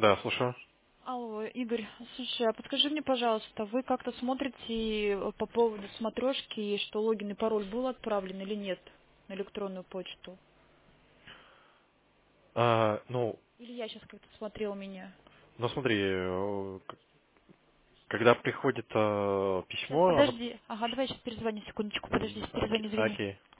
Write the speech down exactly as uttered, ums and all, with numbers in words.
Да, слушаю. Алло, Игорь, слушай, а подскажи мне, пожалуйста, вы как-то смотрите э, по поводу смотрешки, что логин и пароль был отправлен или нет на электронную почту? А, ну, Или я сейчас как-то смотрела меня? ну смотри, э, к- когда приходит э, Сейчас, письмо, оно... подожди. Ага, давай я сейчас перезвоню, секундочку, подожди, М, перезвоню, оке- извини. Окей.